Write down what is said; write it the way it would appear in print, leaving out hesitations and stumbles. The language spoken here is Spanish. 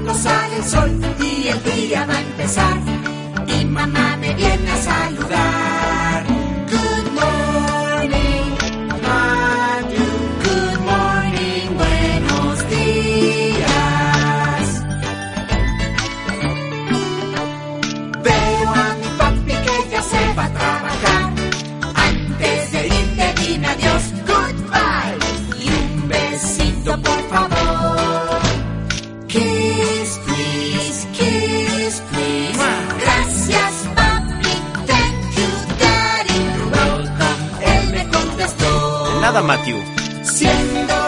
pronto sale el sol y el día va a empezar. Y mamá me viene a saludar. Good morning, Matthew. Good morning, buenos días. Veo a mi papi que ya se va a trabajar. Antes de irte dime adiós, goodbye. Y un besito por favor. Kiss, please, kiss, please. Gracias, papi, thank you, daddy. You're welcome, él me contestó. De nada, Matthew. Siendo